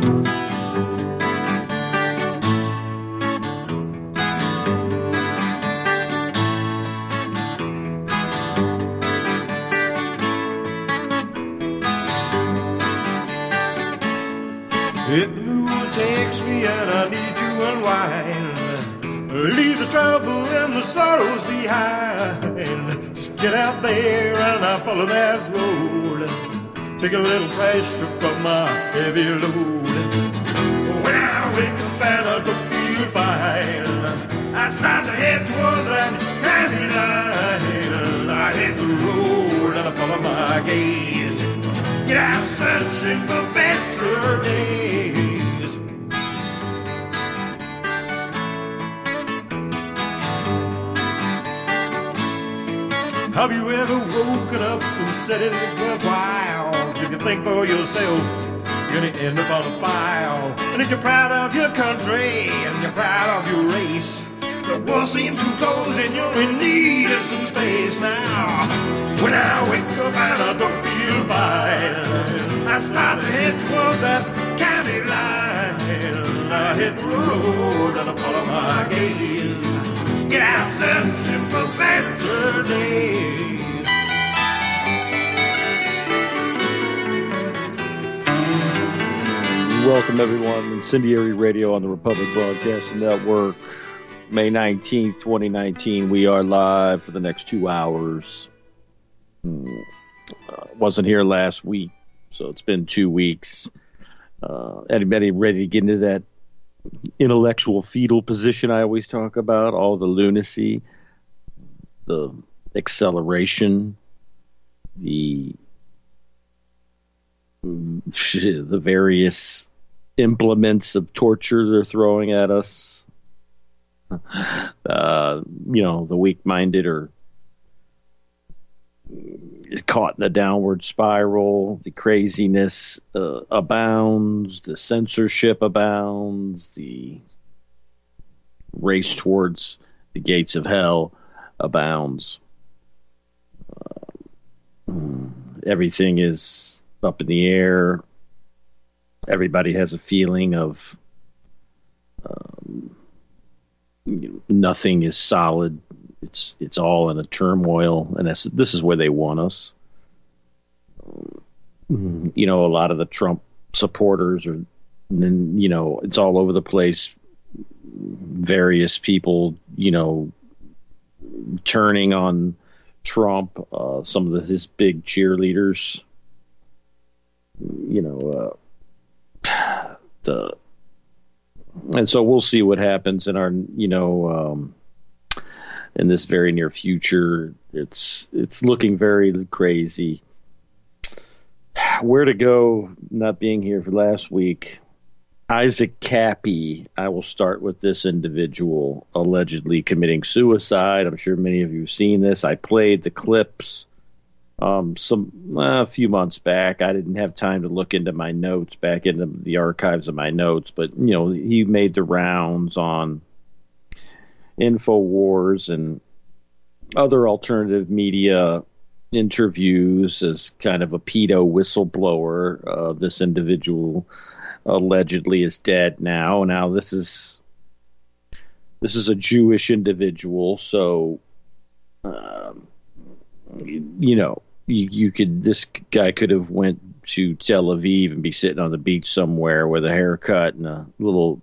If the mood takes me and I need to unwind, leave the trouble and the sorrows behind. Just get out there and I follow that road. Take a little pressure from my heavy load. When I wake up and I don't feel fine, I start to head towards that county line. I hit the road and I follow my gaze. Get out searching for better days. Have you ever woken up and said is it worthwhile? If you think for yourself, you're gonna end up on a file. And if you're proud of your country and you're proud of your race, the war seems too close and you're in need of some space now. When I wake up and I don't feel fine, I start to head towards that county line. I hit the road and I follow my gaze. Get out searching for better days. Welcome everyone, Incendiary Radio on the Republic Broadcasting Network. May 19th, 2019. We are live for the next 2 hours. Wasn't here last week, so it's been 2 weeks. Anybody ready to get into that intellectual fetal position I always talk about? All the lunacy, the acceleration, the various implements of torture they're throwing at us. The weak-minded are caught in the downward spiral. The craziness abounds. The censorship abounds. The race towards the gates of hell abounds. Everything is up in the air. Everybody has a feeling of nothing is solid. It's all in a turmoil, and this is where they want us. A lot of the Trump supporters are, it's all over the place. Various people, turning on Trump. Some of his big cheerleaders. And so we'll see what happens in our, in this very near future. It's looking very crazy. Where to go, not being here for last week. Isaac Cappy, I will start with this individual allegedly committing suicide. I'm sure many of you have seen this. I played the clips a few months back. I didn't have time to look into my notes, back into the archives of my notes, but he made the rounds on InfoWars and other alternative media interviews as kind of a pedo whistleblower. This individual allegedly is dead now. Now this is a Jewish individual, so this guy could have went to Tel Aviv and be sitting on the beach somewhere with a haircut and a little,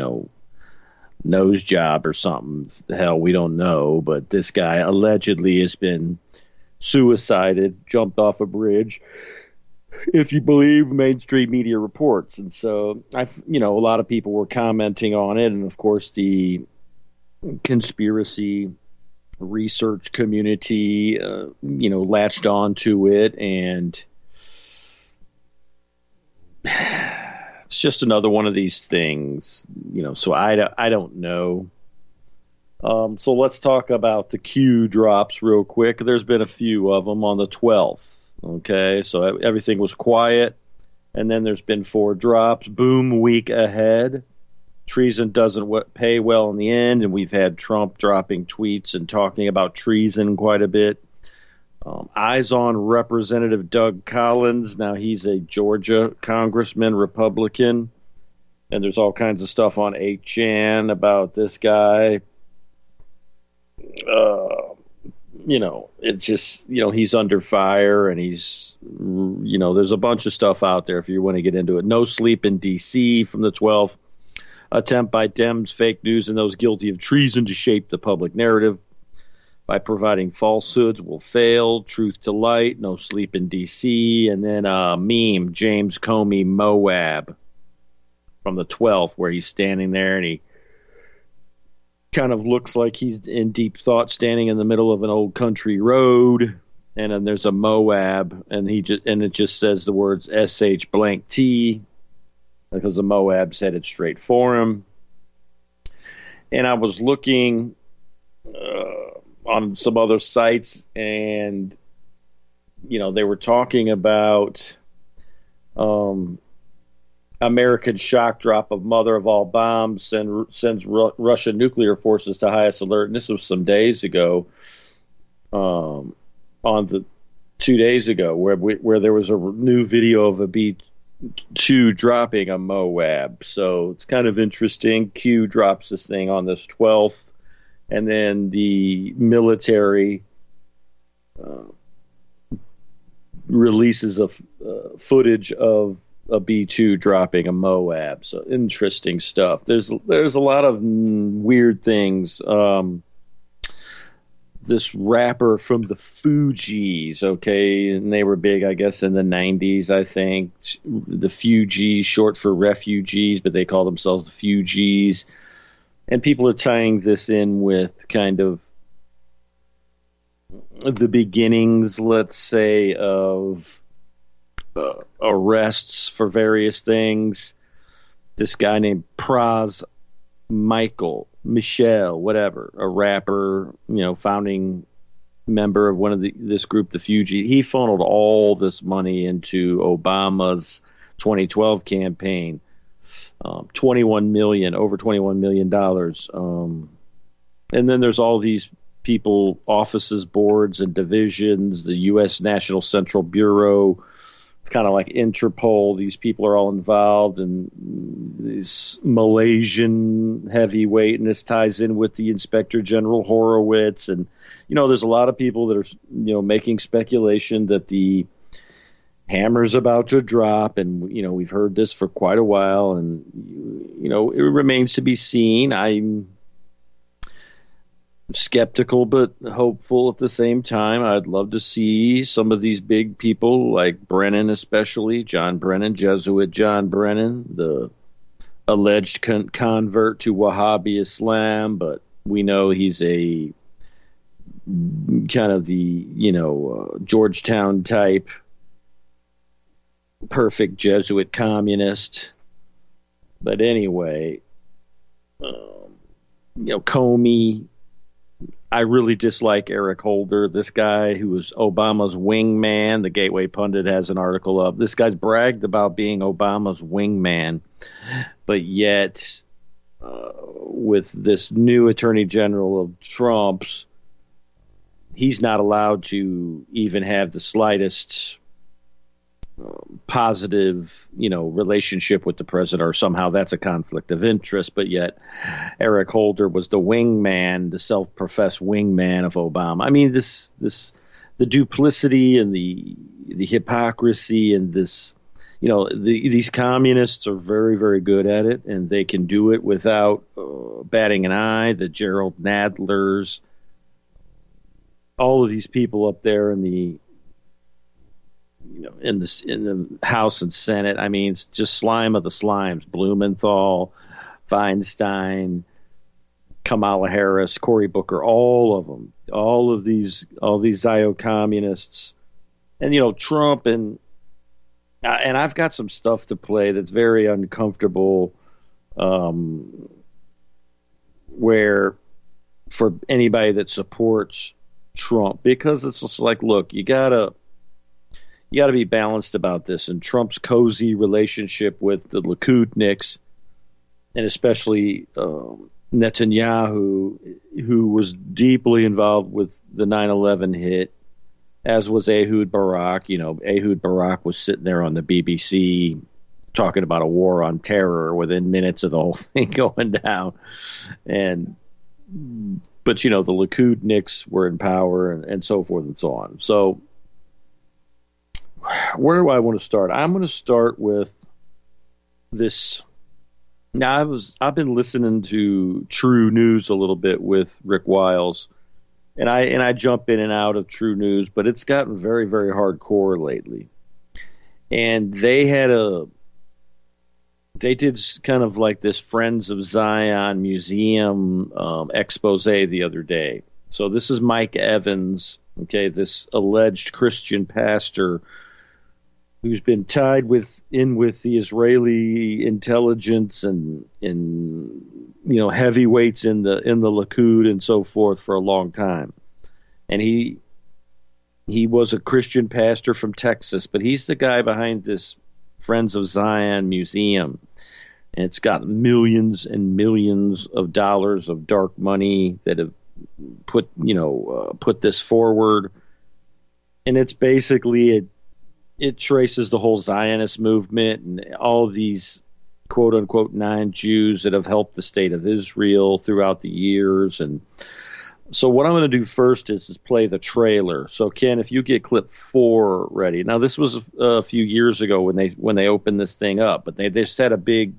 nose job or something. The hell, we don't know. But this guy allegedly has been suicided, jumped off a bridge, if you believe mainstream media reports. And so, a lot of people were commenting on it. And of course, the conspiracy research community, latched onto it, and it's just another one of these things, so I don't know. So let's talk about the Q drops real quick. There's been a few of them on the 12th. Okay, so everything was quiet, and then there's been 4 drops. Boom, week ahead. Treason doesn't pay well in the end, and we've had Trump dropping tweets and talking about treason quite a bit. Eyes on Representative Doug Collins. Now he's a Georgia congressman, Republican. And there's all kinds of stuff on 8chan about this guy. It's just, he's under fire, and he's, there's a bunch of stuff out there if you want to get into it. No sleep in D.C. from the 12th. Attempt by Dems, fake news, and those guilty of treason to shape the public narrative by providing falsehoods will fail. Truth to light. No sleep in D.C. And then meme, James Comey Moab from the 12th, where he's standing there and he kind of looks like he's in deep thought, standing in the middle of an old country road, and then there's a Moab, and it just says the words SH blank T, because the Moab's headed straight for him. And I was looking on some other sites, and they were talking about American shock drop of mother of all bombs sends Russian nuclear forces to highest alert. And this was some days ago, on the 2 days ago, where there was a new video of a B-2 dropping a Moab. So it's kind of interesting. Q drops this thing on this 12th, and then the military releases of footage of a B-2 dropping a Moab. So interesting stuff. There's a lot of weird things. This rapper from the Fugees, okay, and they were big, I guess, in the 90s, I think. The Fugees, short for refugees, but they call themselves the Fugees. And people are tying this in with kind of the beginnings, let's say, of arrests for various things. This guy named Pras Michel, whatever, a rapper, founding member of this group, the Fugees. He funneled all this money into Obama's 2012 campaign, over $21 million. And then there's all these people, offices, boards, and divisions, the U.S. National Central Bureau. It's kind of like Interpol. These people are all involved, and this Malaysian heavyweight, and this ties in with the Inspector General Horowitz. And, there's a lot of people that are, making speculation that the hammer's about to drop. And, we've heard this for quite a while, and, it remains to be seen. I'm skeptical but hopeful at the same time. I'd love to see some of these big people like Brennan, especially John Brennan, Jesuit John Brennan, the alleged convert to Wahhabi Islam, but we know he's a kind of the Georgetown type perfect Jesuit communist. But anyway, Comey. I really dislike Eric Holder, this guy who was Obama's wingman. The Gateway Pundit has an article of this guy's bragged about being Obama's wingman, but yet with this new Attorney General of Trump's, he's not allowed to even have the slightest positive, relationship with the president, or somehow that's a conflict of interest. But yet Eric Holder was the wingman, the self-professed wingman of Obama. I mean, the duplicity and the hypocrisy and this, these communists are very, very good at it, and they can do it without batting an eye. The Gerald Nadlers, all of these people up there in the in the House and Senate. I mean, it's just slime of the slimes. Blumenthal, Feinstein, Kamala Harris, Cory Booker, all of them, all these Zio communists, and Trump, and I've got some stuff to play that's very uncomfortable, where for anybody that supports Trump, because it's just like, look, you gotta be balanced about this. And Trump's cozy relationship with the Likudniks, and especially Netanyahu, who was deeply involved with the 9/11 hit, as was Ehud Barak. Ehud Barak was sitting there on the BBC talking about a war on terror within minutes of the whole thing going down. But the Likudniks were in power and so forth and so on. So where do I want to start? I'm going to start with this. Now I've been listening to True News a little bit with Rick Wiles, and I jump in and out of True News, but it's gotten very, very hardcore lately. And they did kind of like this Friends of Zion Museum expose the other day. So this is Mike Evans, okay, this alleged Christian pastor who's been tied with the Israeli intelligence and heavyweights in the Likud and so forth for a long time. And he was a Christian pastor from Texas, but he's the guy behind this Friends of Zion Museum. And it's got millions and millions of dollars of dark money that have put this forward. And it's basically it traces the whole Zionist movement and all of these quote unquote non-Jews that have helped the state of Israel throughout the years. And so what I'm going to do first is play the trailer. So Ken, if you get clip 4 ready. Now this was a few years ago when they opened this thing up, but they just had a big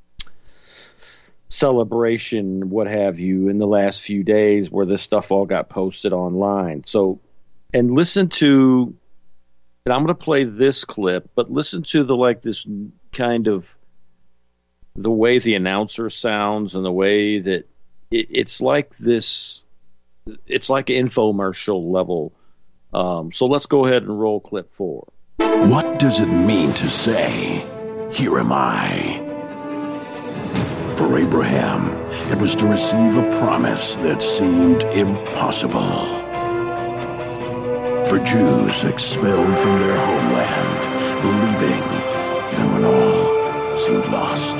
celebration, what have you, in the last few days where this stuff all got posted online. So, and listen to, and I'm going to play this clip, but listen to this kind of the way the announcer sounds and the way that it's like this, it's like infomercial level. So let's go ahead and roll clip 4. What does it mean to say, "Here am I"? For Abraham, it was to receive a promise that seemed impossible. For Jews expelled from their homeland, believing even when all seemed lost.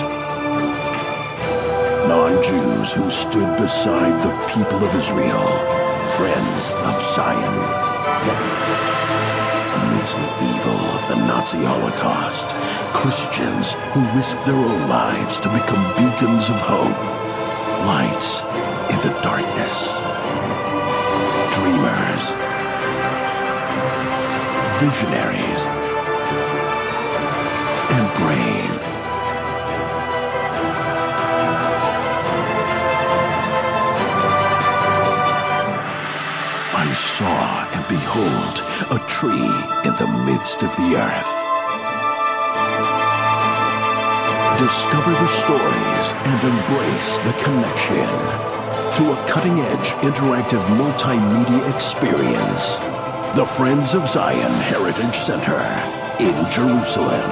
Non-Jews who stood beside the people of Israel, friends of Zion. Amidst the evil of the Nazi Holocaust, Christians who risked their own lives to become beacons of hope, lights in the darkness, dreamers, visionaries, and brave. I saw and behold a tree in the midst of the earth. Discover the stories and embrace the connection through a cutting-edge interactive multimedia experience. The Friends of Zion Heritage Center in Jerusalem.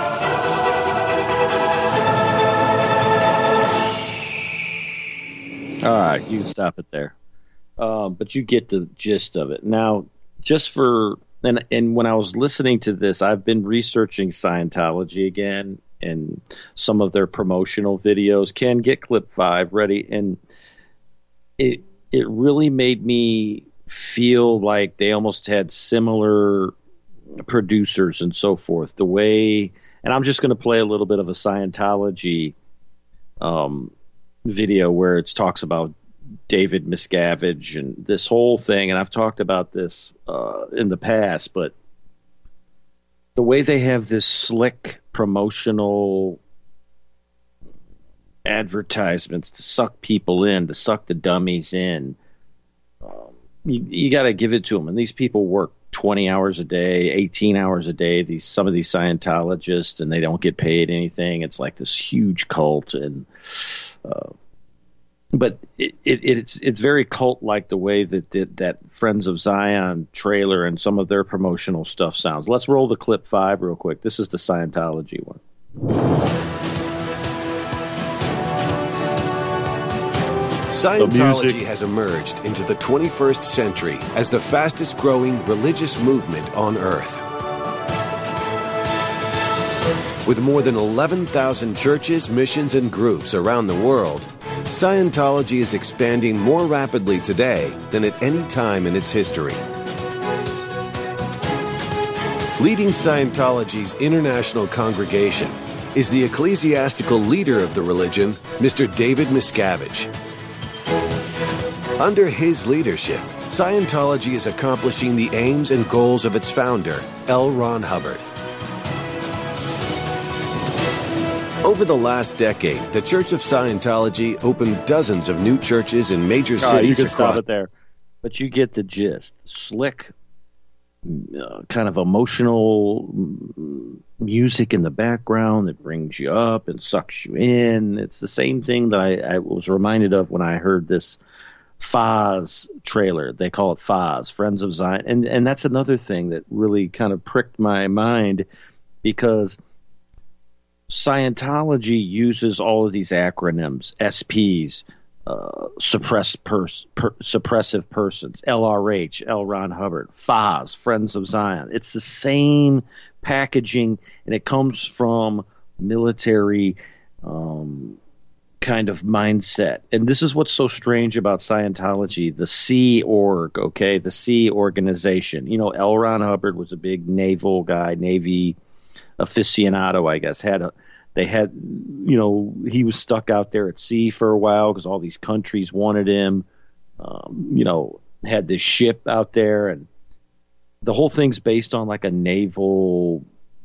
All right, you can stop it there. But you get the gist of it. Now, just for, and when I was listening to this, I've been researching Scientology again and some of their promotional videos. Ken, get clip 5 ready. And it really made me feel like they almost had similar producers and so forth. The way, and I'm just going to play a little bit of a Scientology video where it talks about David Miscavige and this whole thing. And I've talked about this in the past, but the way they have this slick promotional advertisements to suck people in, to suck the dummies in, you got to give it to them. And these people work 20 hours a day, 18 hours a day, some of these Scientologists, and they don't get paid anything. It's like this huge cult. And but it's very cult-like the way that Friends of Zion trailer and some of their promotional stuff sounds. Let's roll the clip 5 real quick. This is the Scientology one. Scientology has emerged into the 21st century as the fastest-growing religious movement on Earth. With more than 11,000 churches, missions, and groups around the world, Scientology is expanding more rapidly today than at any time in its history. Leading Scientology's international congregation, is the ecclesiastical leader of the religion, Mr. David Miscavige. Under his leadership, Scientology is accomplishing the aims and goals of its founder, L. Ron Hubbard. Over the last decade, the Church of Scientology opened dozens of new churches in major cities you can across. stop it there, but you get the gist. Slick, kind of emotional music in the background that brings you up and sucks you in. It's the same thing that I was reminded of when I heard this Foz trailer. They call it Foz, Friends of Zion, and that's another thing that really kind of pricked my mind, because Scientology uses all of these acronyms, SPs, suppressive persons, LRH, L. Ron Hubbard, Foz, Friends of Zion. It's the same packaging, and it comes from military kind of mindset. And this is what's so strange about Scientology, the Sea Org, okay, the Sea Organization. You know, L. Ron Hubbard was a big naval guy, Navy aficionado, I guess. He was stuck out there at sea for a while because all these countries wanted him. Had this ship out there, and the whole thing's based on like a naval,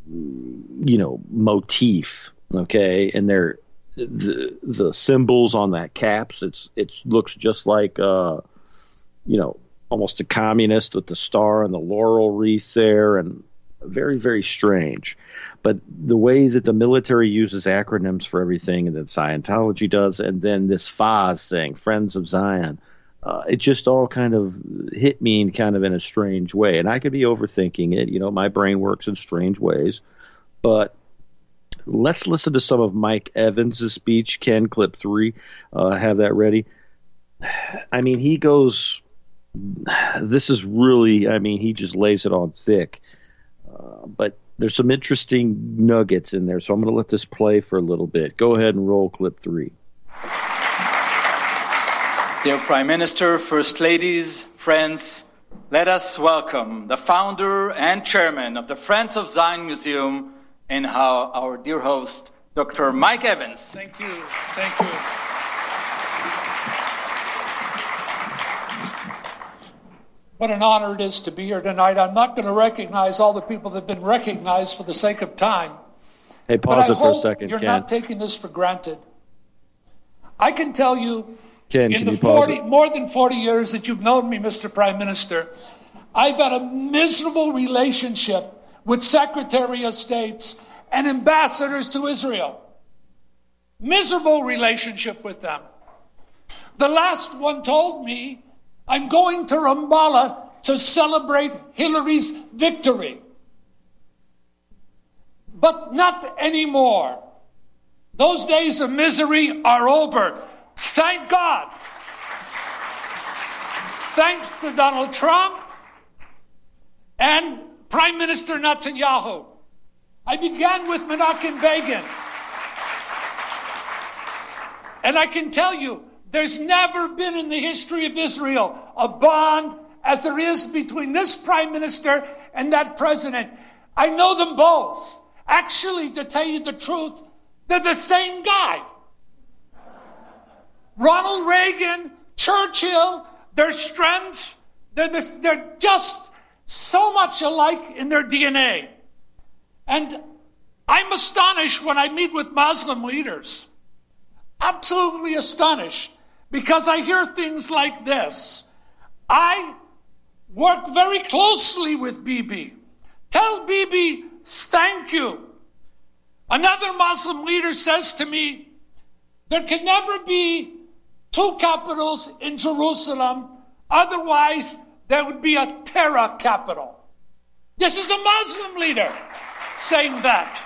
motif. Okay, and the symbols on that caps. It looks just like almost a communist with the star and the laurel wreath there, and very, very strange. But the way that the military uses acronyms for everything, and that Scientology does, and then this Foz thing, Friends of Zion, it just all kind of hit me in a strange way. And I could be overthinking it. My brain works in strange ways. But let's listen to some of Mike Evans' speech. Ken, clip 3. Have that ready. I mean, he goes, this is really, he just lays it on thick. But there's some interesting nuggets in there, so I'm going to let this play for a little bit. Go ahead and roll clip 3. Dear Prime Minister, First Ladies, friends, let us welcome the founder and chairman of the Friends of Zion Museum and our dear host, Dr. Mike Evans. Thank you. Thank you. What an honor it is to be here tonight. I'm not going to recognize all the people that have been recognized for the sake of time. Hey, pause it for a second, you're Ken. not taking this for granted. I can tell you, Ken, in the more than 40 years that you've known me, Mr. Prime Minister, I've had a miserable relationship with Secretary of States and ambassadors to Israel. Miserable relationship with them. The last one told me, I'm going to Ramallah to celebrate Hillary's victory. But not anymore. Those days of misery are over. Thank God. Thanks to Donald Trump and Prime Minister Netanyahu. I began with Menachem Begin. And I can tell you, there's never been in the history of Israel a bond as there is between this prime minister and that president. I know them both. Actually, to tell you the truth, they're the same guy. Ronald Reagan, Churchill, their strengths, they're just so much alike in their DNA. And I'm astonished when I meet with Muslim leaders. Absolutely astonished. Because I hear things like this. I work very closely with Bibi. Tell Bibi, thank you. Another Muslim leader says to me, there can never be 2 capitals in Jerusalem, otherwise there would be a terror capital. This is a Muslim leader saying that.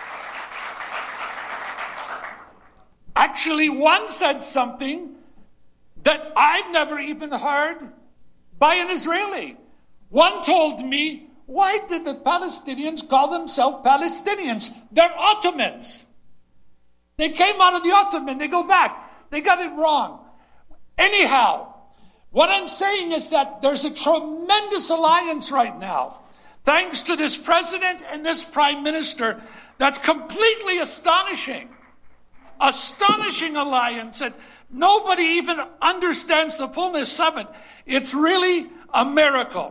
Actually, one said something that I've never even heard by an Israeli. One told me, why did the Palestinians call themselves Palestinians? They're Ottomans. They came out of the Ottoman. They go back. They got it wrong. Anyhow, what I'm saying is that there's a tremendous alliance right now, thanks to this president and this prime minister, That's completely astonishing. Astonishing alliance that nobody even understands the fullness of it. It's really a miracle.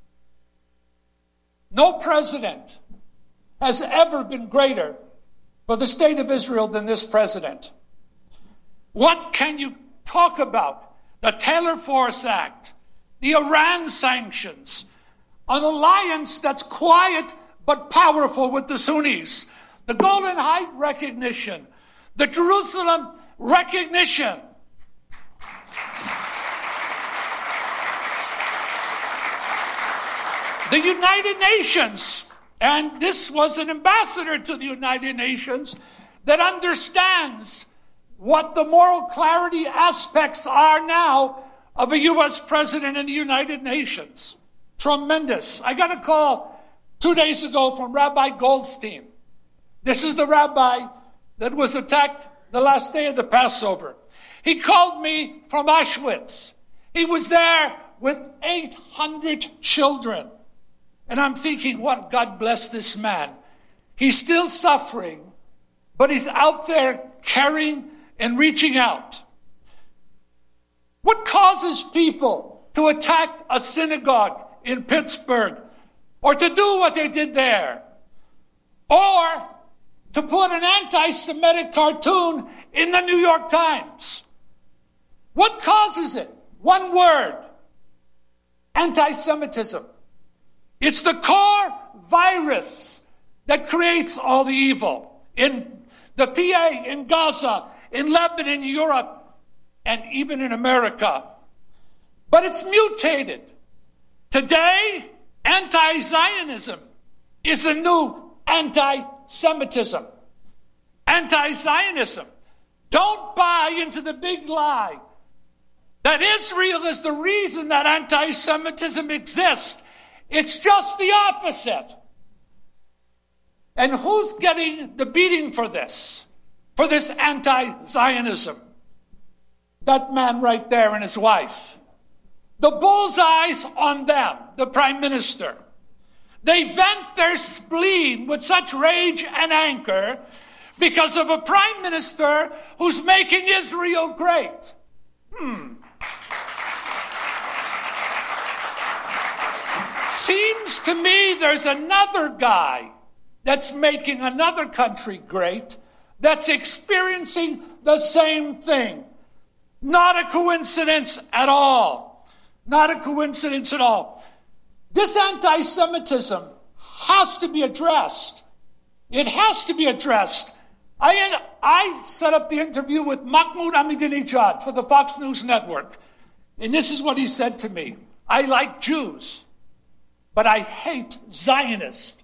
No president has ever been greater for the state of Israel than this president. What can you talk about? The Taylor Force Act, the Iran sanctions, an alliance that's quiet but powerful with the Sunnis, the Golan Heights recognition, the Jerusalem recognition. The United Nations, and this was an ambassador to the United Nations that understands what the moral clarity aspects are now of a U.S. president in the United Nations. Tremendous. I got a call 2 days ago from Rabbi Goldstein. This is the rabbi that was attacked the last day of the Passover. He called me from Auschwitz. He was there with 800 children. And I'm thinking, what, God bless this man. He's still suffering, but he's out there caring and reaching out. What causes people to attack a synagogue in Pittsburgh, or to do what they did there, or to put an anti-Semitic cartoon in the New York Times? What causes it? One word: anti-Semitism. It's the core virus that creates all the evil in the PA, in Gaza, in Lebanon, in Europe, and even in America. But it's mutated. Today, anti-Zionism is the new anti-Semitism. Anti-Zionism. Don't buy into the big lie that Israel is the reason that anti-Semitism exists. It's just the opposite. And who's getting the beating for this? For this anti-Zionism? That man right there and his wife. The bullseye's on them, the prime minister. They vent their spleen with such rage and anger because of a prime minister who's making Israel great. Seems to me there's another guy that's making another country great, that's experiencing the same thing. Not a coincidence at all. Not a coincidence at all. This anti-Semitism has to be addressed. It has to be addressed. I set up the interview with Mahmoud Ahmadinejad for the Fox News Network. And this is what he said to me. I like Jews, but I hate Zionists.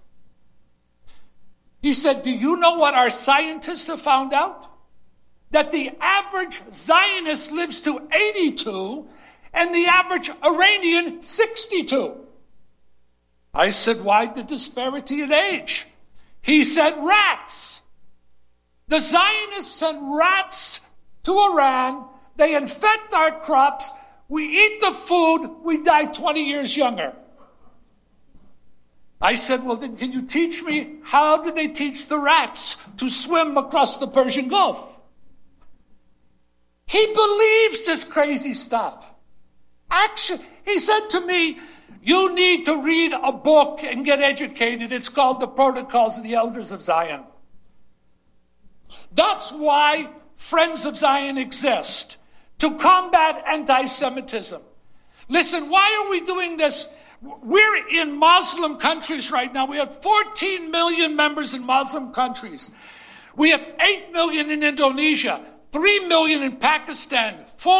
He said, do you know what our scientists have found out? That the average Zionist lives to 82 and the average Iranian 62. I said, why the disparity in age? He said, rats. The Zionists send rats to Iran. They infect our crops. We eat the food. We die 20 years younger. I said, well, then can you teach me how do they teach the rats to swim across the Persian Gulf? He believes this crazy stuff. Actually, he said to me, you need to read a book and get educated. It's called The Protocols of the Elders of Zion. That's why Friends of Zion exist, to combat anti-Semitism. Listen, why are we doing this? We're in Muslim countries right now. We have 14 million members in Muslim countries. We have 8 million in Indonesia, 3 million in Pakistan,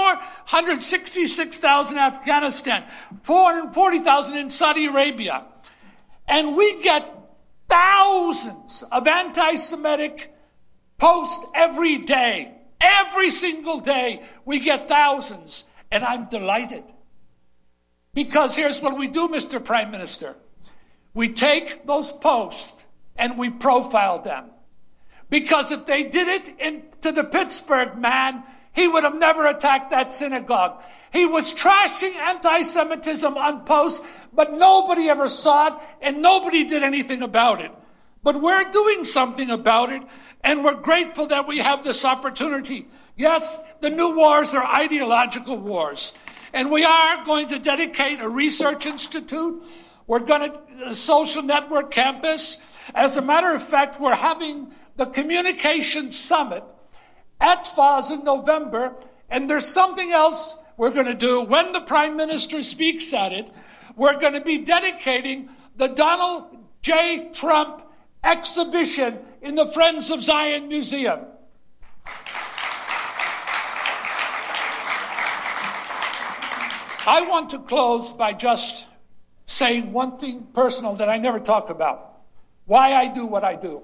466,000 in Afghanistan, 440,000 in Saudi Arabia. And we get thousands of anti-Semitic posts every day. Every single day we get thousands. And I'm delighted. Because here's what we do, Mr. Prime Minister. We take those posts and we profile them. Because if they did it to the Pittsburgh man, he would have never attacked that synagogue. He was trashing anti-Semitism on posts, but nobody ever saw it and nobody did anything about it. But we're doing something about it, and we're grateful that we have this opportunity. Yes, the new wars are ideological wars. And we are going to dedicate a research institute. We're going to a social network campus. As a matter of fact, we're having the Communications Summit at FOS in November. And there's something else we're going to do. When the Prime Minister speaks at it, we're going to be dedicating the Donald J. Trump exhibition in the Friends of Zion Museum. I want to close by just saying one thing personal that I never talk about. Why I do what I do.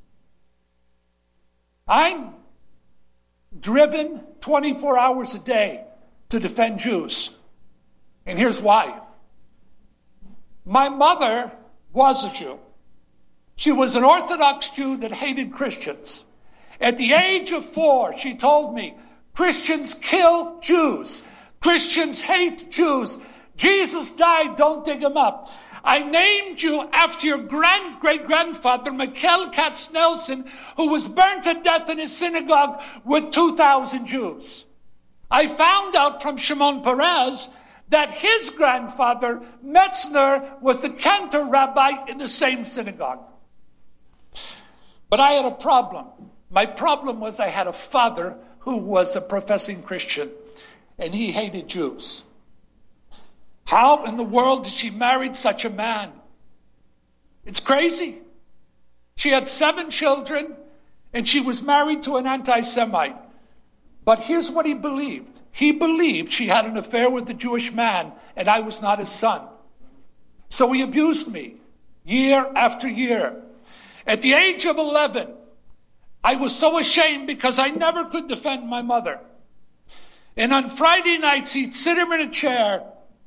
I'm driven 24 hours a day to defend Jews. And here's why. My mother was a Jew. She was an Orthodox Jew that hated Christians. At the age of 4, she told me, Christians kill Jews. Christians hate Jews. Jesus died, don't dig him up. I named you after your great-grandfather, Mikhail Katznelson, who was burned to death in his synagogue with 2,000 Jews. I found out from Shimon Peres that his grandfather, Metzner, was the cantor rabbi in the same synagogue. But I had a problem. My problem was I had a father who was a professing Christian, and he hated Jews. How in the world did she marry such a man? It's crazy. She had 7 children, and she was married to an anti-Semite. But here's what he believed. He believed she had an affair with a Jewish man, and I was not his son. So he abused me year after year. At the age of 11, I was so ashamed because I never could defend my mother. And on Friday nights, he'd sit him in a chair.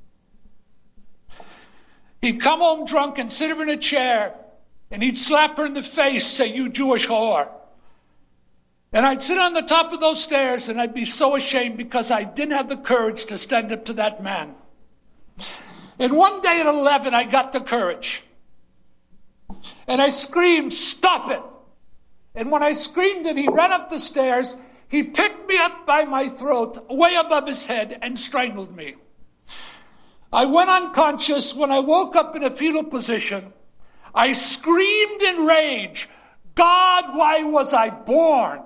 He'd come home drunk and sit her in a chair, and he'd slap her in the face, say, you Jewish whore. And I'd sit on the top of those stairs, and I'd be so ashamed because I didn't have the courage to stand up to that man. And one day at 11, I got the courage. And I screamed, stop it. And when I screamed and he ran up the stairs, he picked me up by my throat, way above his head, and strangled me. I went unconscious. When I woke up in a fetal position, I screamed in rage, God, why was I born?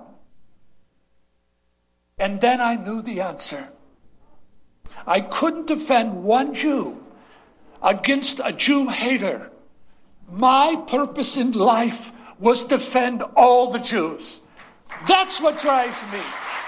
And then I knew the answer. I couldn't defend one Jew against a Jew hater. My purpose in life was to defend all the Jews. That's what drives me.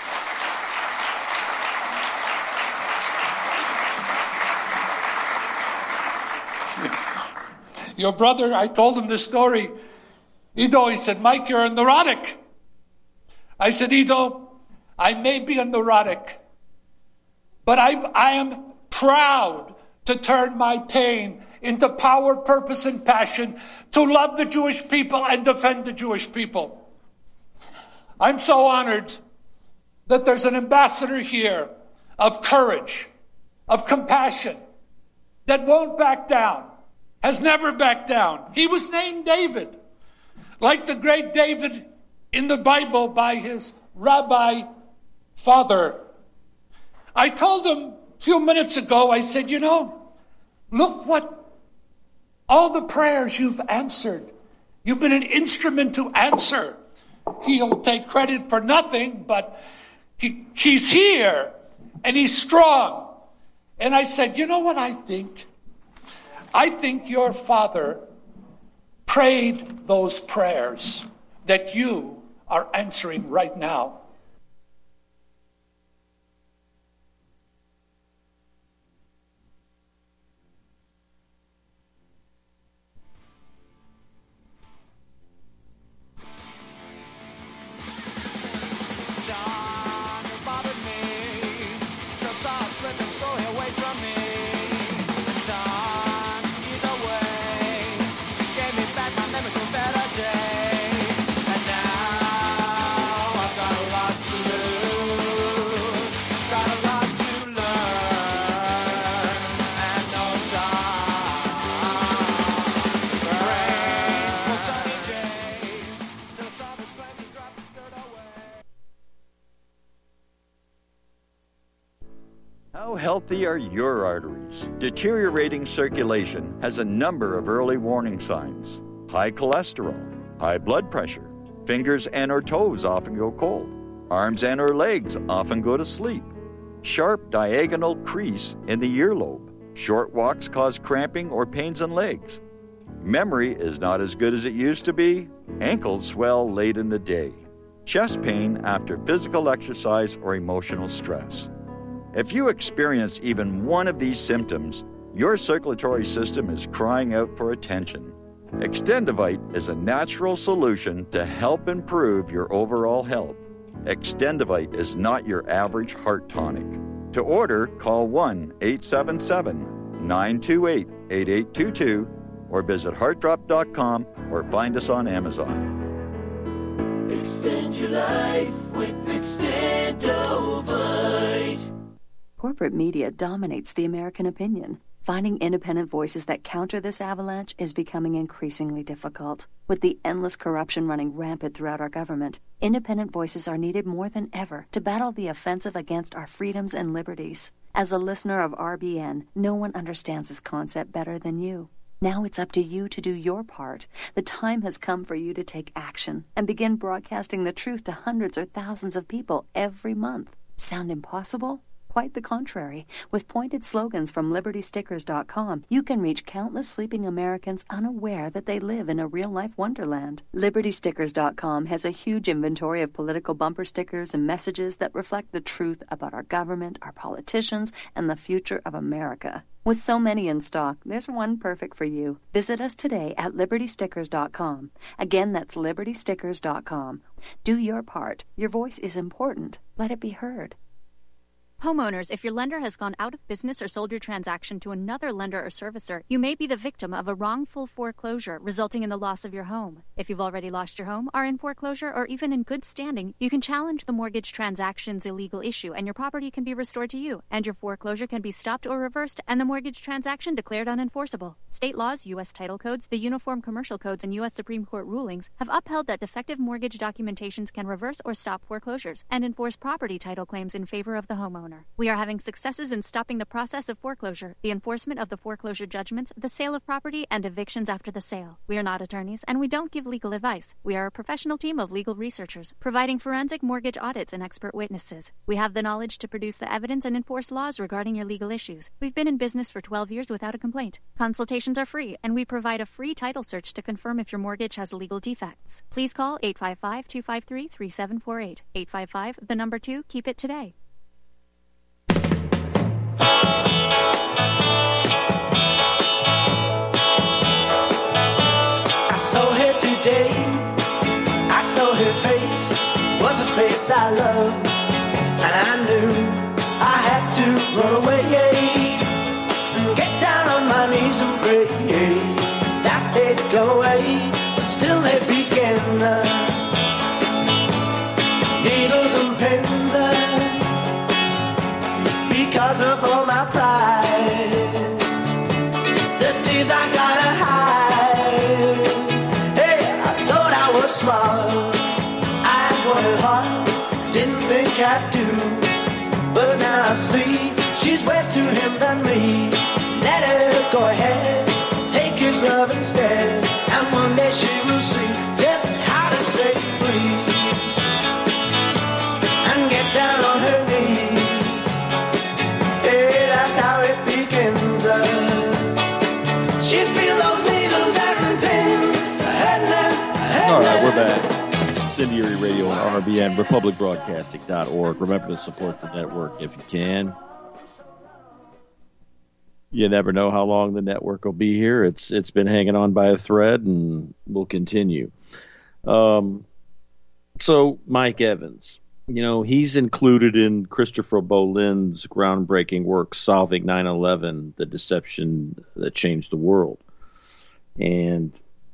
Your brother, I told him this story. Ido, he said, Mike, you're a neurotic. I said, Ido, I may be a neurotic, but I am proud to turn my pain into power, purpose, and passion to love the Jewish people and defend the Jewish people. I'm so honored that there's an ambassador here of courage, of compassion, that won't back down, has never backed down. He was named David, like the great David in the Bible by his rabbi father. I told him a few minutes ago, I said, you know, look what all the prayers you've answered. You've been an instrument to answer. He'll take credit for nothing, but he's here and he's strong. And I said, you know what I think? I think your father prayed those prayers that you are answering right now. Got a lot How healthy are your arteries? Deteriorating circulation has a number of early warning signs. High cholesterol, high blood pressure, fingers and or toes often go cold, arms and or legs often go to sleep, sharp diagonal crease in the earlobe, short walks cause cramping or pains in legs. Memory is not as good as it used to be, ankles swell late in the day, chest pain after physical exercise or emotional stress. If you experience even one of these symptoms, your circulatory system is crying out for attention. Extendivite is a natural solution to help improve your overall health. Extendivite is not your average heart tonic. To order, call 1-877-928-8822 or visit heartdrop.com or find us on Amazon. Extend your life with Extendovite. Corporate media dominates the American opinion. Finding independent voices that counter this avalanche is becoming increasingly difficult. With the endless corruption running rampant throughout our government, independent voices are needed more than ever to battle the offensive against our freedoms and liberties. As a listener of RBN, no one understands this concept better than you. Now it's up to you to do your part. The time has come for you to take action and begin broadcasting the truth to hundreds or thousands of people every month. Sound impossible? Quite the contrary. With pointed slogans from LibertyStickers.com, you can reach countless sleeping Americans unaware that they live in a real-life wonderland. LibertyStickers.com has a huge inventory of political bumper stickers and messages that reflect the truth about our government, our politicians, and the future of America. With so many in stock, there's one perfect for you. Visit us today at LibertyStickers.com. Again, that's LibertyStickers.com. Do your part. Your voice is important. Let it be heard. Homeowners, if your lender has gone out of business or sold your transaction to another lender or servicer, you may be the victim of a wrongful foreclosure, resulting in the loss of your home. If you've already lost your home, are in foreclosure, or even in good standing, you can challenge the mortgage transaction's illegal issue, and your property can be restored to you, and your foreclosure can be stopped or reversed, and the mortgage transaction declared unenforceable. State laws, U.S. title codes, the Uniform Commercial Codes, and U.S. Supreme Court rulings have upheld that defective mortgage documentations can reverse or stop foreclosures and enforce property title claims in favor of the homeowner. We are having successes in stopping the process of foreclosure, the enforcement of the foreclosure judgments, the sale of property, and evictions after the sale. We are not attorneys, and we don't give legal advice. We are a professional team of legal researchers, providing forensic mortgage audits and expert witnesses. We have the knowledge to produce the evidence and enforce laws regarding your legal issues. We've been in business for 12 years without a complaint. Consultations are free, and we provide a free title search to confirm if your mortgage has legal defects. Please call 855-253-3748. 855, the number 2, keep it today. I saw her today, I saw her face, it was a face I loved, and I knew I had to run away, and get down on my knees and pray, that they'd go away, but still they began, needles and pens, because of all my pride, the tears I gotta hide. Hey, I thought I was smart, I wanted hard, didn't think I'd do, but now I see she's worse to him than me. Let her go ahead, take his love instead, and one day she will see just how to say please, and get down on her knees. Hey, that's how it begins. She feel those needles and pins. All right, we're back. Incendiary Radio on RBN, republicbroadcasting.org. Remember to support the network if you can. You never know how long the network will be here. It's been hanging on by a thread, and will continue. So Mike Evans, he's included in Christopher Bolin's groundbreaking work, Solving 9/11, The Deception That Changed the World. And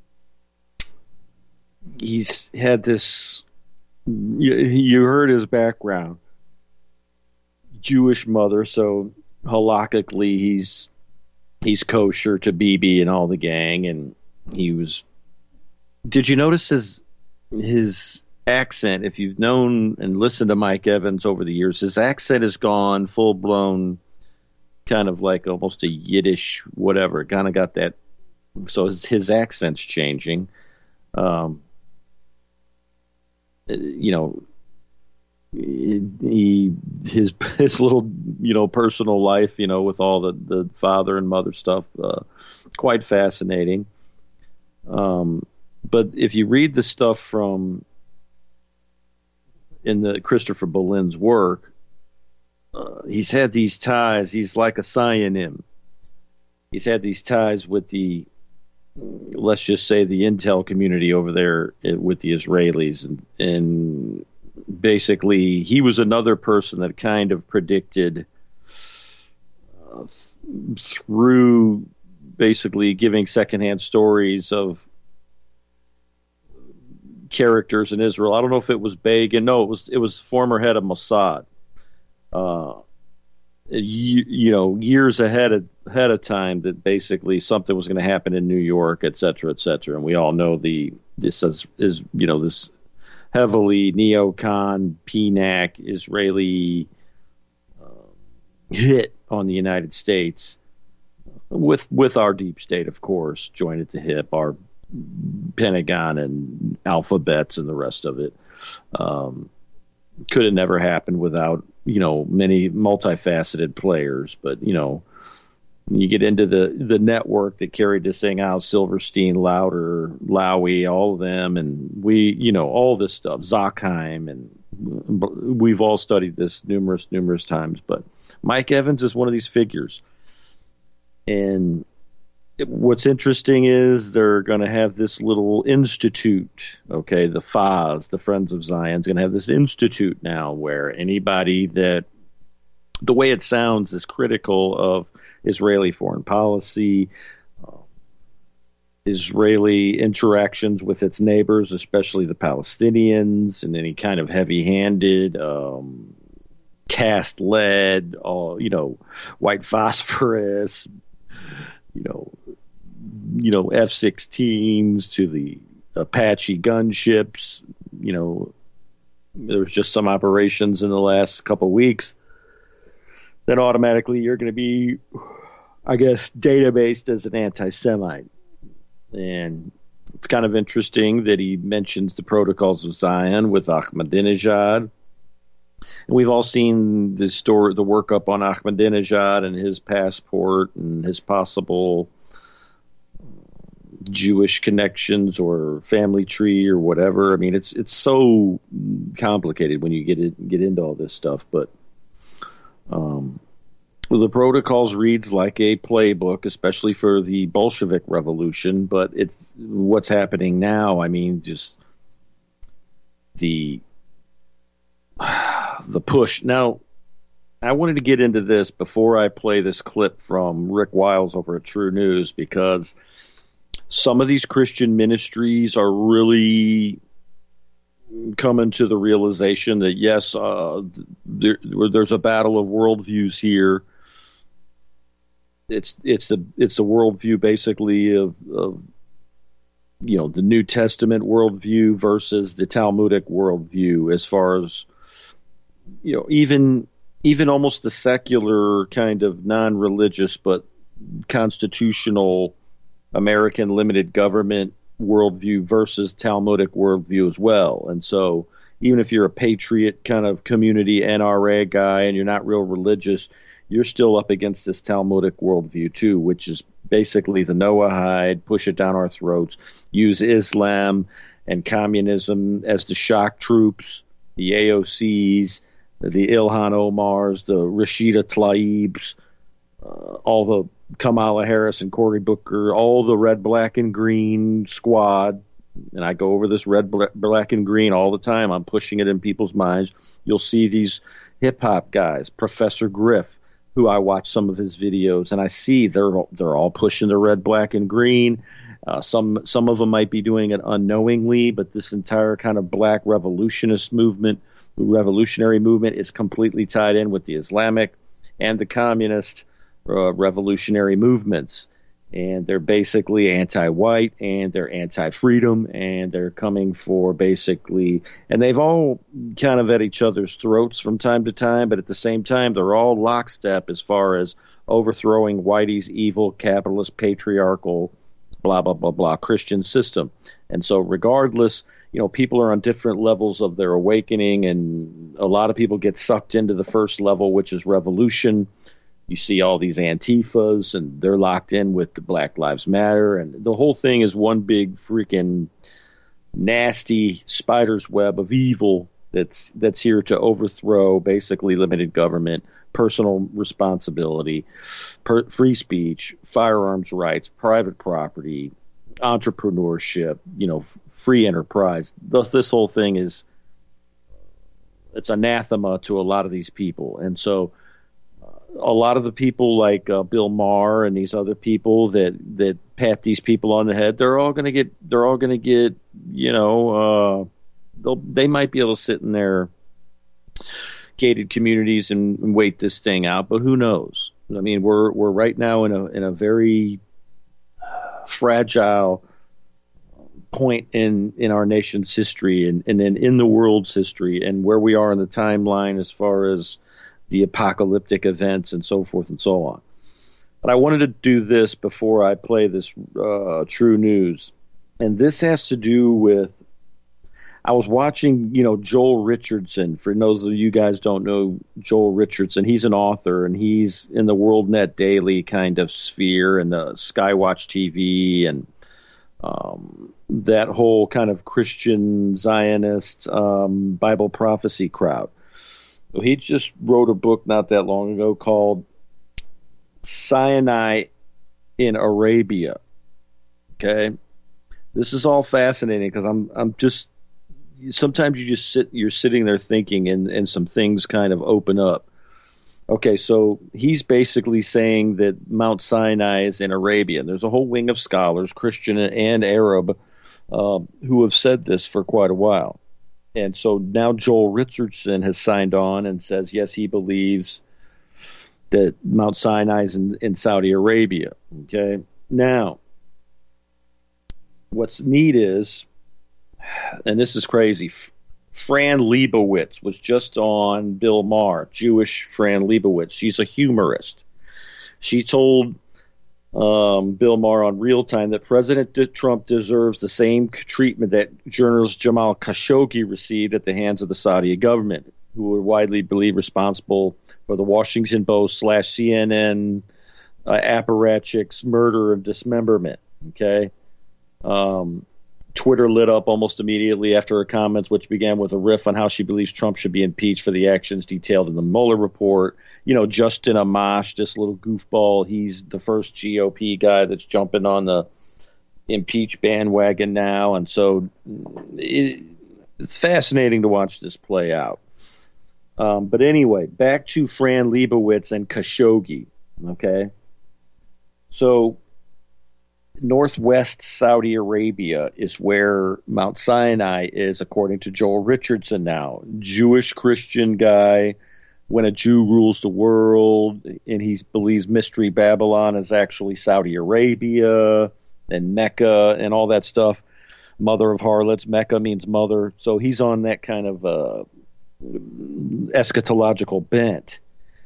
he's had this, you heard his background, Jewish mother, so halakhically he's kosher to Bibi and all the gang, and did you notice his accent? If you've known and listened to Mike Evans over the years, his accent has gone full-blown kind of like almost a Yiddish whatever. Kind of got that. So his accent's changing. His little personal life, with all the father and mother stuff, quite fascinating. But if you read the stuff in the Christopher Bolin's work, he's had these ties. He's like a Zionim. He's had these ties with let's just say the intel community over there with the Israelis, and basically he was another person that kind of predicted through basically giving secondhand stories of characters in Israel. I don't know if it was Begin. No, it was former head of Mossad. Years ahead of time, that basically something was going to happen in New York, et cetera, and we all know this heavily neocon PNAC Israeli hit on the United States, with our deep state, of course, joined at the hip, our Pentagon and alphabets and the rest of it. Could have never happened without many multifaceted players, but you get into the network that carried this thing out, Silverstein, Lauder, Lowy, all of them, and we all this stuff, Zockheim, and we've all studied this numerous times. But Mike Evans is one of these figures, and what's interesting is they're going to have this little institute, okay, the FAZ, the Friends of Zion, is going to have this institute now where anybody that, the way it sounds, is critical of Israeli foreign policy, Israeli interactions with its neighbors, especially the Palestinians, and any kind of heavy-handed, cast lead, white phosphorus, F-16s to the Apache gunships. There was just some operations in the last couple of weeks that automatically you're going to be, I guess, databased as an anti-Semite. And it's kind of interesting that he mentions the Protocols of Zion with Ahmadinejad. And we've all seen the workup on Ahmadinejad and his passport and his possible Jewish connections or family tree or whatever. I mean, it's so complicated when you get into all this stuff. But the Protocols reads like a playbook, especially for the Bolshevik Revolution. But it's what's happening now. I mean, just the push. Now, I wanted to get into this before I play this clip from Rick Wiles over at True News, because some of these Christian ministries are really coming to the realization that, yes, there's a battle of worldviews here. It's the worldview basically of the New Testament worldview versus the Talmudic worldview, as far as even almost the secular kind of non-religious but constitutional American limited government worldview versus Talmudic worldview as well. And so even if you're a patriot kind of community NRA guy and you're not real religious, you're still up against this Talmudic worldview too, which is basically the Noahide, push it down our throats, use Islam and communism as the shock troops, the AOCs, the Ilhan Omars, the Rashida Tlaibs, all the Kamala Harris and Cory Booker, all the red, black, and green squad. And I go over this red, black, and green all the time. I'm pushing it in people's minds. You'll see these hip-hop guys, Professor Griff, who I watch some of his videos, and I see they're all pushing the red, black, and green. Some of them might be doing it unknowingly, but this entire kind of black revolutionary movement is completely tied in with the Islamic and the communist revolutionary movements. and they're basically anti-white, and they're anti-freedom, and they're coming for basically, and they've all kind of at each other's throats from time to time, but at the same time, they're all lockstep as far as overthrowing Whitey's evil, capitalist, patriarchal, blah, blah, blah, blah, Christian system. And so regardless, people are on different levels of their awakening, and a lot of people get sucked into the first level, which is revolution. You see all these Antifas, and they're locked in with the Black Lives Matter, and the whole thing is one big freaking nasty spider's web of evil that's here to overthrow basically limited government, personal responsibility, free speech, firearms rights, private property, entrepreneurship, free enterprise. Thus, this whole thing it's anathema to a lot of these people, and so. A lot of the people like Bill Maher and these other people that pat these people on the head, they're all going to get, they might be able to sit in their gated communities and wait this thing out, but who knows? I mean, we're right now in a very fragile point in our nation's history and then in the world's history and where we are in the timeline as far as the apocalyptic events and so forth and so on. But I wanted to do this before I play this true news. And this has to do with, I was watching, Joel Richardson. For those of you guys don't know Joel Richardson, he's an author, and he's in the WorldNet Daily kind of sphere and the Skywatch TV and that whole kind of Christian Zionist Bible prophecy crowd. So he just wrote a book not that long ago called Sinai in Arabia. Okay, this is all fascinating because I'm just sometimes you're sitting there thinking and some things kind of open up. Okay, so he's basically saying that Mount Sinai is in Arabia. There's a whole wing of scholars, Christian and Arab, who have said this for quite a while. And so now Joel Richardson has signed on and says, yes, he believes that Mount Sinai is in Saudi Arabia. Okay. Now, what's neat is, and this is crazy, Fran Lebowitz was just on Bill Maher, Jewish Fran Lebowitz. She's a humorist. She told Bill Maher on Real Time that President Trump deserves the same treatment that journalist Jamal Khashoggi received at the hands of the Saudi government, who were widely believed responsible for the Washington Post / CNN apparatchiks murder and dismemberment. Okay. Twitter lit up almost immediately after her comments, which began with a riff on how she believes Trump should be impeached for the actions detailed in the Mueller report. Justin Amash, this little goofball, he's the first GOP guy that's jumping on the impeach bandwagon now. And so it's fascinating to watch this play out. But anyway, back to Fran Lebowitz and Khashoggi. Okay. So northwest Saudi Arabia is where Mount Sinai is, according to Joel Richardson now. Jewish Christian guy. When a Jew rules the world, and he believes Mystery Babylon is actually Saudi Arabia and Mecca and all that stuff. Mother of harlots, Mecca means mother. So he's on that kind of eschatological bent.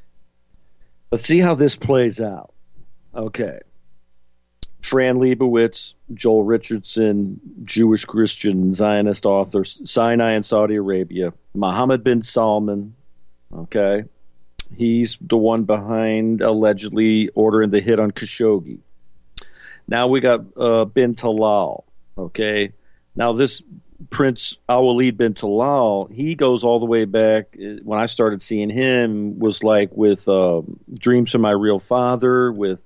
Let's see how this plays out. Okay. Fran Lebowitz, Joel Richardson, Jewish Christian Zionist author, Sinai in Saudi Arabia, Mohammed bin Salman. Okay, he's the one behind allegedly ordering the hit on Khashoggi. Now we got bin Talal. Okay, now this Prince Al-Walid bin Talal, he goes all the way back. When I started seeing him, was like with Dreams from My Real Father, with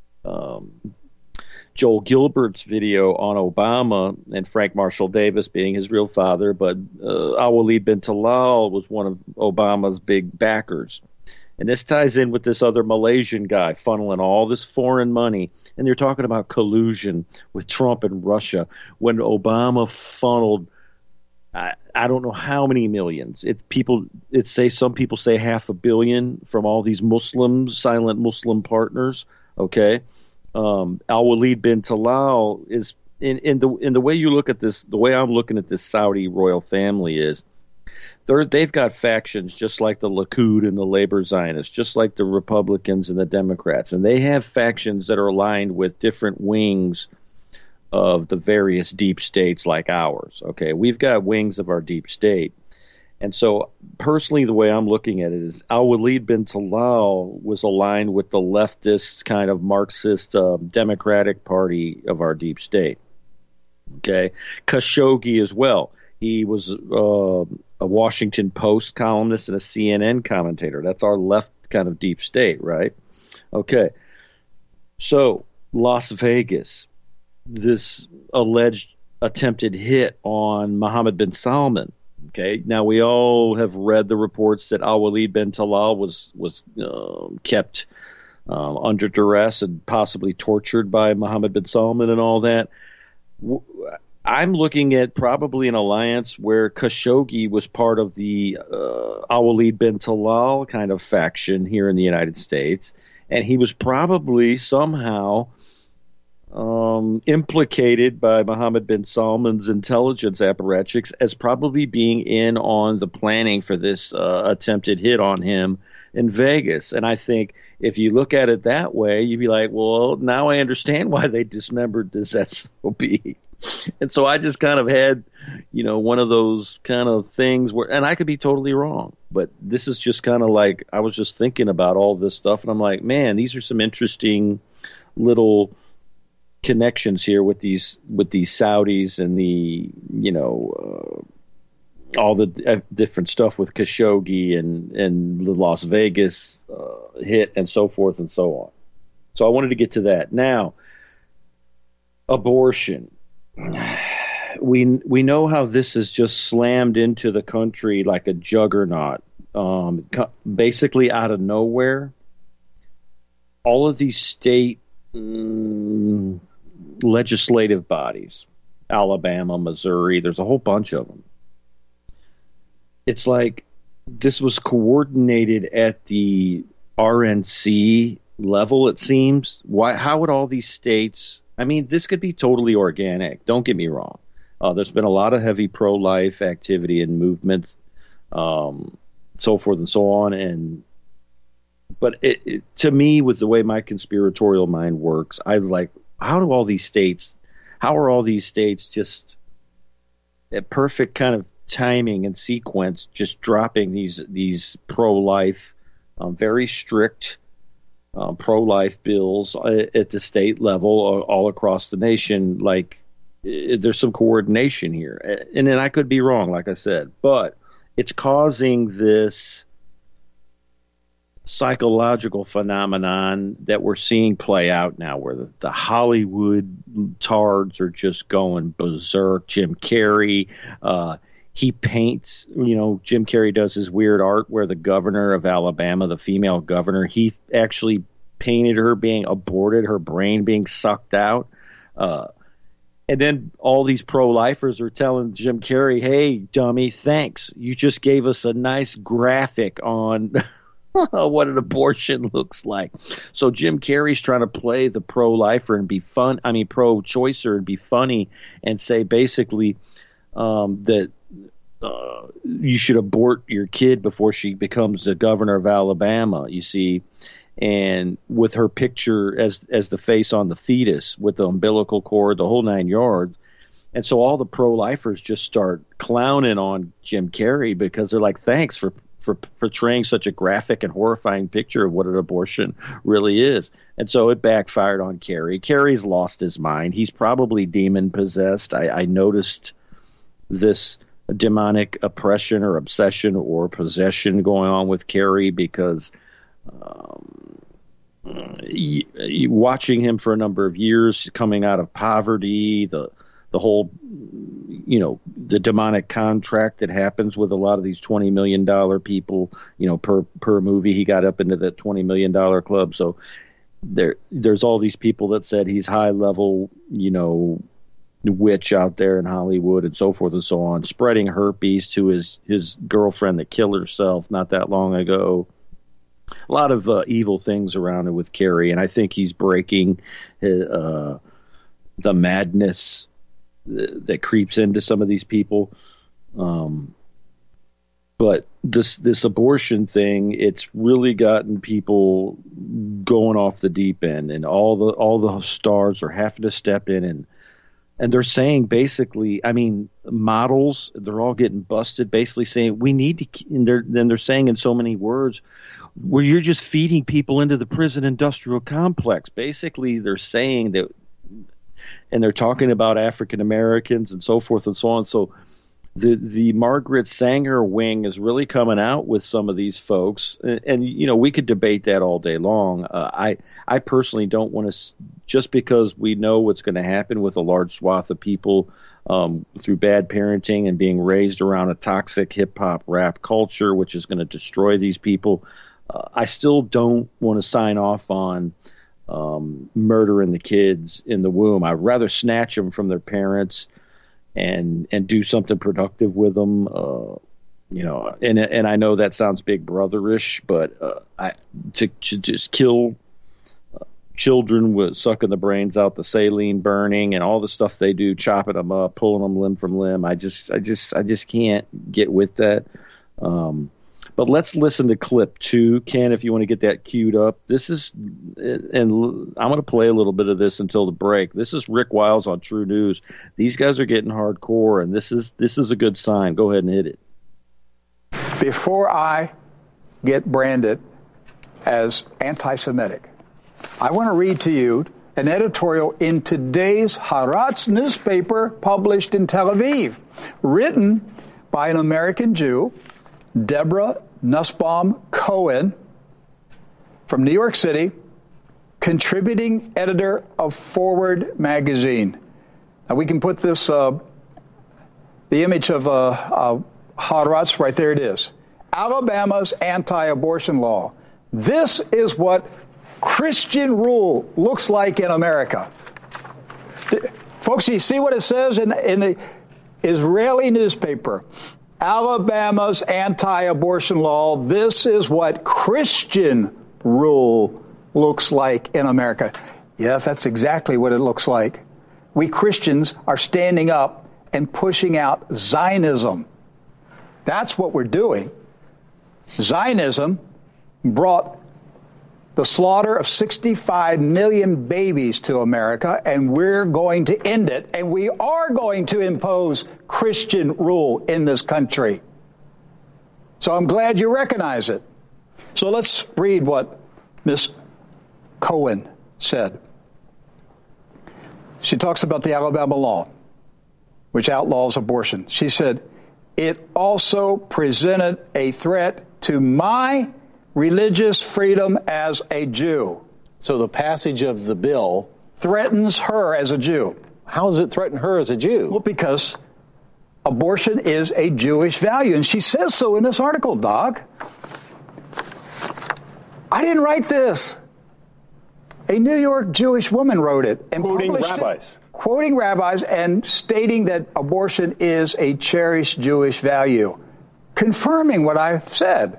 Joel Gilbert's video on Obama and Frank Marshall Davis being his real father, but Al-Walid bin Talal was one of Obama's big backers. And this ties in with this other Malaysian guy funneling all this foreign money. And they're talking about collusion with Trump and Russia when Obama funneled, I don't know how many millions. Some people say $500 million from all these Muslims, silent Muslim partners. Okay. Al-Walid bin Talal is in the way you look at this, the way I'm looking at this Saudi royal family is they've got factions just like the Likud and the Labor Zionists, just like the Republicans and the Democrats, and they have factions that are aligned with different wings of the various deep states like ours. Okay, we've got wings of our deep state. And so, personally, the way I'm looking at it is Al-Walid bin Talal was aligned with the leftist kind of Marxist Democratic Party of our deep state. Okay, Khashoggi as well. He was a Washington Post columnist and a CNN commentator. That's our left kind of deep state, right? Okay, so Las Vegas, this alleged attempted hit on Mohammed bin Salman. Okay, now we all have read the reports that Al-Walid bin Talal was kept under duress and possibly tortured by Mohammed bin Salman and all that. I'm looking at probably an alliance where Khashoggi was part of the Al-Walid bin Talal kind of faction here in the United States, and he was probably somehow implicated by Mohammed bin Salman's intelligence apparatchiks as probably being in on the planning for this attempted hit on him in Vegas. And I think if you look at it that way, you'd be like, well, now I understand why they dismembered this SOB. And so I just kind of had, one of those kind of things where, and I could be totally wrong, but this is just kind of like, I was just thinking about all this stuff and I'm like, man, these are some interesting little connections here with these Saudis and the all the different stuff with Khashoggi and the Las Vegas hit and so forth and so on. So I wanted to get to that. Now, abortion. We know how this is just slammed into the country like a juggernaut, basically out of nowhere. All of these state legislative bodies, Alabama, Missouri, there's a whole bunch of them. It's like this was coordinated at the RNC level, it seems. How would all these states, I mean, this could be totally organic, don't get me wrong. There's been a lot of heavy pro-life activity and movement, so forth and so on. But it, to me, with the way my conspiratorial mind works, I like, how are all these states just at perfect kind of timing and sequence, just dropping these pro-life, very strict pro-life bills at the state level all across the nation? Like, there's some coordination here. And then I could be wrong, like I said, but it's causing this psychological phenomenon that we're seeing play out now, where the Hollywood tards are just going berserk. Jim Carrey, he paints, Jim Carrey does his weird art where the governor of Alabama, the female governor, he actually painted her being aborted, her brain being sucked out. And then all these pro-lifers are telling Jim Carrey, hey, dummy, thanks. You just gave us a nice graphic on what an abortion looks like. So Jim Carrey's trying to play the pro-lifer and be pro-choicer and be funny and say basically that you should abort your kid before she becomes the governor of Alabama, you see, and with her picture as the face on the fetus with the umbilical cord, the whole 9 yards. And so all the pro-lifers just start clowning on Jim Carrey because they're like, thanks for portraying such a graphic and horrifying picture of what an abortion really is. And so it backfired on Carrey. Carrey's lost his mind. He's probably demon-possessed. I noticed this demonic oppression or obsession or possession going on with Carrey because watching him for a number of years, coming out of poverty, the whole, the demonic contract that happens with a lot of these $20 million people, per movie, he got up into that $20 million club. So there's all these people that said he's high level, witch out there in Hollywood and so forth and so on, spreading herpes to his girlfriend that killed herself not that long ago. evil things around it with Kerry, and I think he's breaking the madness that creeps into some of these people. But this abortion thing, it's really gotten people going off the deep end, and all the stars are having to step in, and they're saying basically, I mean, models, they're all getting busted, basically saying we need to, and they're saying in so many words, where you're just feeding people into the prison industrial complex. Basically, they're saying that, and they're talking about African Americans and so forth and so on. So the Margaret Sanger wing is really coming out with some of these folks, and you know, we could debate that all day long. I personally don't want to, just because we know what's going to happen with a large swath of people through bad parenting and being raised around a toxic hip hop rap culture, which is going to destroy these people. I still don't want to sign off on murdering the kids in the womb. I'd rather snatch them from their parents and do something productive with them, you know. And I know that sounds Big Brotherish, but to just kill children with sucking the brains out, the saline burning, and all the stuff they do, chopping them up, pulling them limb from limb, I just can't get with that. But let's listen to clip 2, Ken, if you want to get that queued up. This is, and I'm going to play a little bit of this until the break. This is Rick Wiles on True News. These guys are getting hardcore, and this is a good sign. Go ahead and hit it. Before I get branded as anti-Semitic, I want to read to you an editorial in today's Haaretz newspaper published in Tel Aviv, written by an American Jew, Deborah Nussbaum Cohen, from New York City, contributing editor of Forward magazine. Now we can put this, the image of Haaretz, right there it is. Alabama's anti-abortion law. This is what Christian rule looks like in America. Folks, you see what it says in the Israeli newspaper? Alabama's anti-abortion law. This is what Christian rule looks like in America. Yeah, that's exactly what it looks like. We Christians are standing up and pushing out Zionism. That's what we're doing. Zionism brought the slaughter of 65 million babies to America, and we're going to end it, and we are going to impose Christian rule in this country. So I'm glad you recognize it. So let's read what Ms. Cohen said. She talks about the Alabama law, which outlaws abortion. She said, it also presented a threat to my religious freedom as a Jew. So the passage of the bill threatens her as a Jew. How does it threaten her as a Jew? Well, because abortion is a Jewish value. And she says so in this article, Doc. I didn't write this. A New York Jewish woman wrote it and quoting published rabbis. Quoting rabbis and stating that abortion is a cherished Jewish value, confirming what I've said.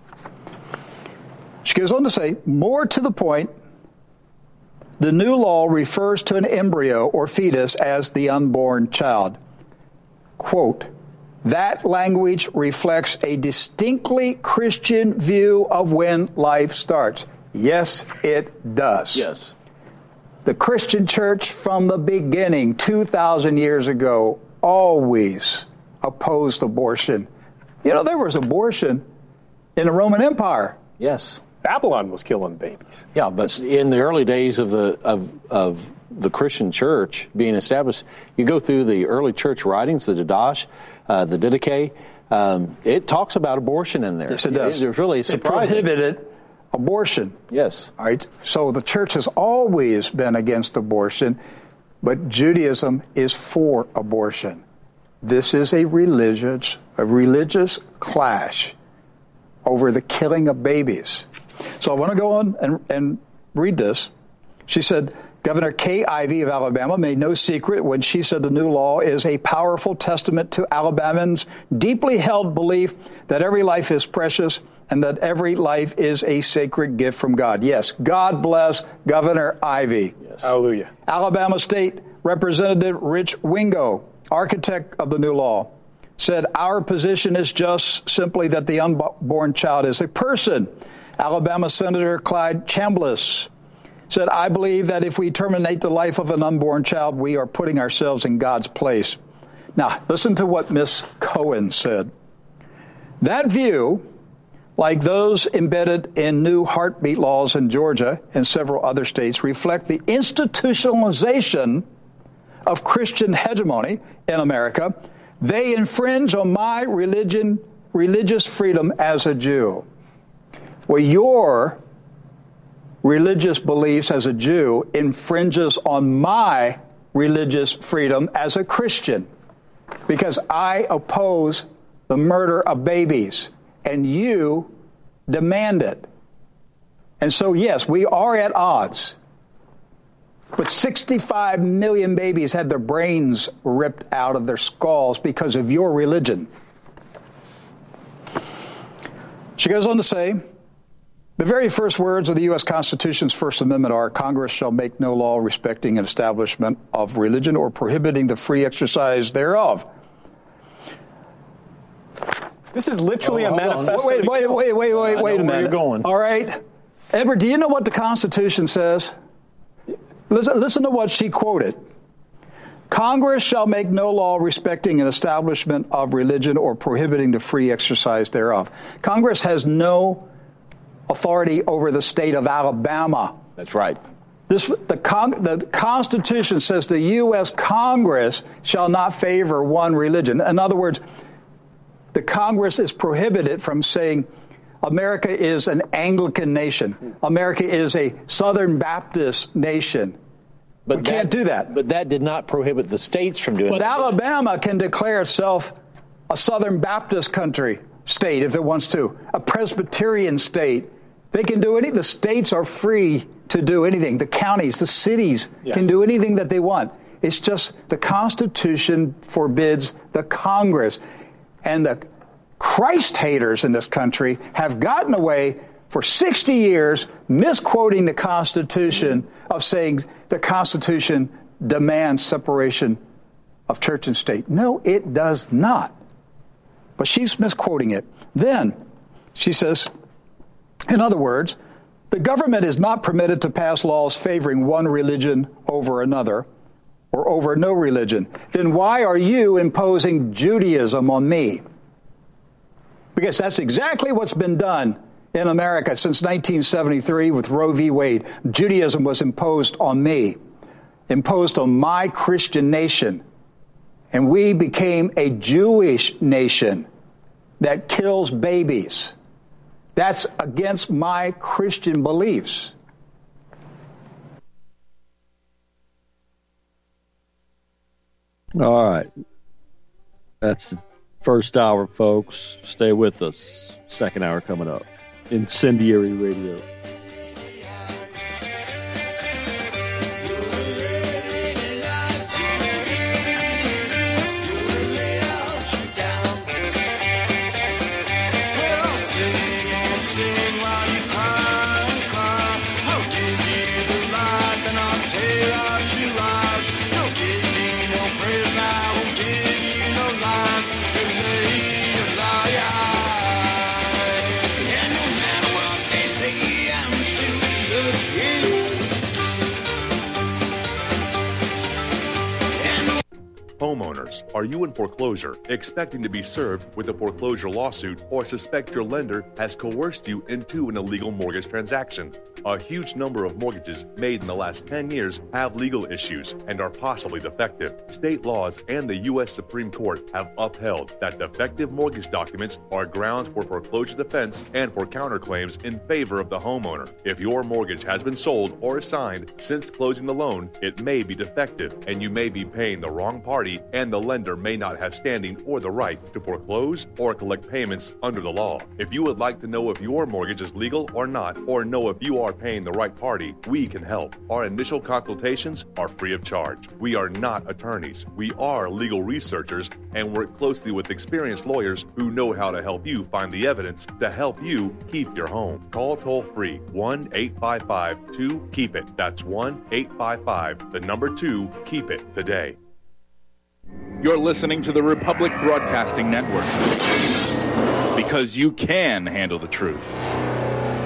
She goes on to say, more to the point, the new law refers to an embryo or fetus as the unborn child. Quote, that language reflects a distinctly Christian view of when life starts. Yes, it does. Yes. The Christian church from the beginning, 2,000 years ago, always opposed abortion. You know, there was abortion in the Roman Empire. Yes. Babylon was killing babies. Yeah, but in the early days of the Christian church being established, you go through the early church writings, the Didache, the Didache, it talks about abortion in there. Yes, it does. It's really surprising. It prohibited abortion. Yes. All right. So the church has always been against abortion, but Judaism is for abortion. This is a religious clash over the killing of babies. So I want to go on and read this. She said, Governor Kay Ivey of Alabama made no secret when she said the new law is a powerful testament to Alabamans' deeply held belief that every life is precious and that every life is a sacred gift from God. Yes, God bless Governor Ivey. Yes. Hallelujah. Alabama State Representative Rich Wingo, architect of the new law, said, our position is just simply that the unborn child is a person. Alabama Senator Clyde Chambliss said, I believe that if we terminate the life of an unborn child, we are putting ourselves in God's place. Now, listen to what Ms. Cohen said. That view, like those embedded in new heartbeat laws in Georgia and several other states, reflect the institutionalization of Christian hegemony in America. They infringe on my religious freedom as a Jew. Well, your religious beliefs as a Jew infringes on my religious freedom as a Christian, because I oppose the murder of babies, and you demand it. And so, yes, we are at odds. But 65 million babies had their brains ripped out of their skulls because of your religion. She goes on to say, the very first words of the U.S. Constitution's First Amendment are, Congress shall make no law respecting an establishment of religion or prohibiting the free exercise thereof. This is literally a manifesto. Wait a minute. Where you're going. All right. Edward, do you know what the Constitution says? Listen to what she quoted. Congress shall make no law respecting an establishment of religion or prohibiting the free exercise thereof. Congress has no authority over the state of Alabama. That's right. The Constitution says the U.S. Congress shall not favor one religion. In other words, the Congress is prohibited from saying America is an Anglican nation. America is a Southern Baptist nation. But we can't do that. But that did not prohibit the states from doing that. But Alabama can declare itself a Southern Baptist state if it wants to, a Presbyterian state. They can do anything. The states are free to do anything. The counties, the cities can do anything that they want. It's just the Constitution forbids the Congress. And the Christ haters in this country have gotten away for 60 years misquoting the Constitution of saying the Constitution demands separation of church and state. No, it does not. But she's misquoting it. Then she says, in other words, the government is not permitted to pass laws favoring one religion over another or over no religion. Then why are you imposing Judaism on me? Because that's exactly what's been done in America since 1973 with Roe v. Wade. Judaism was imposed on me, imposed on my Christian nation. And we became a Jewish nation that kills babies. That's against my Christian beliefs. All right. That's the first hour, folks. Stay with us. Second hour coming up. Incendiary Radio. Homeowners, are you in foreclosure, expecting to be served with a foreclosure lawsuit, or suspect your lender has coerced you into an illegal mortgage transaction? A huge number of mortgages made in the last 10 years have legal issues and are possibly defective. State laws and the U.S. Supreme Court have upheld that defective mortgage documents are grounds for foreclosure defense and for counterclaims in favor of the homeowner. If your mortgage has been sold or assigned since closing the loan, it may be defective, and you may be paying the wrong party and the lender may not have standing or the right to foreclose or collect payments under the law. If you would like to know if your mortgage is legal or not, or know if you are paying the right party, we can help. Our initial consultations are free of charge. We are not attorneys. We are legal researchers and work closely with experienced lawyers who know how to help you find the evidence to help you keep your home. Call toll-free 1-855-2-KEEP-IT. That's 1-855-2-KEEP-IT today. You're listening to the Republic Broadcasting Network, because you can handle the truth.